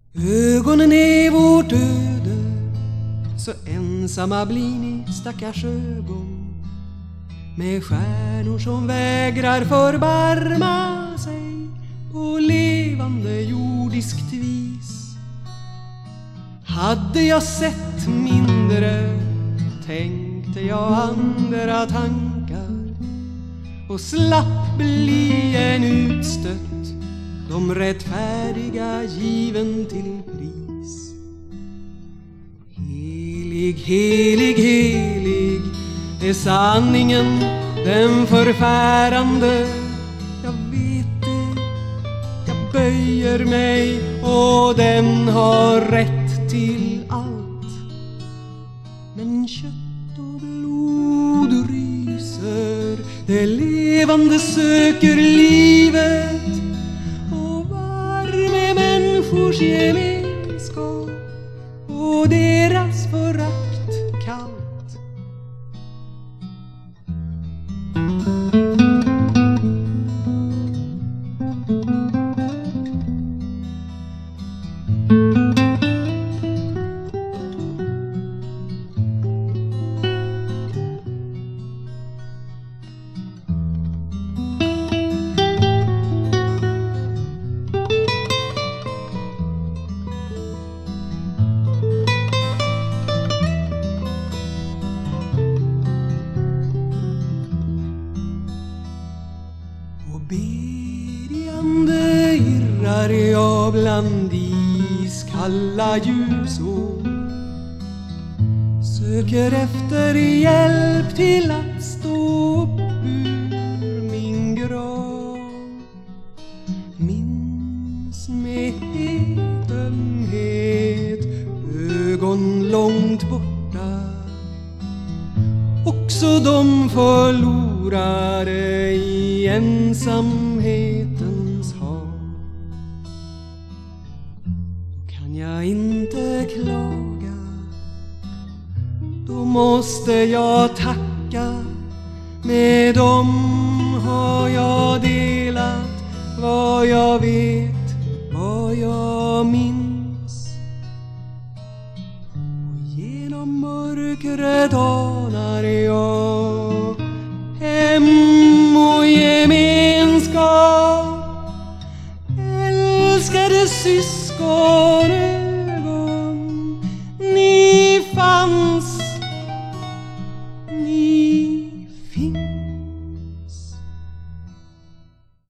Ögonen är vårt öde, så ensamma blir ni stackars ögon, med stjärnor som vägrar förbarma sig på levande jordiskt vis. Hade jag sett mindre tänkte jag andra tankar och slapp bli en utstött, de rättfärdiga given till pris. Helig, helig, helig är sanningen, den förfärande. Jag vet det, jag böjer mig och den har rätt till allt. Men kött och blod ryser, det levande söker livet, människors gemenskap och deras förakt kallt. Bedjande irrar jag bland iskalla ljusår, söker efter hjälp till att stå upp ur min grav. Minns med ömhet ögon långt borta, också de förlorade i ensamhetens hav. Då kan jag inte klaga, då måste jag tacka. Med dem har jag delat vad jag vet, vad jag minns. Och genom mörkret anar jag hem och gemenskap. Älskade syskon,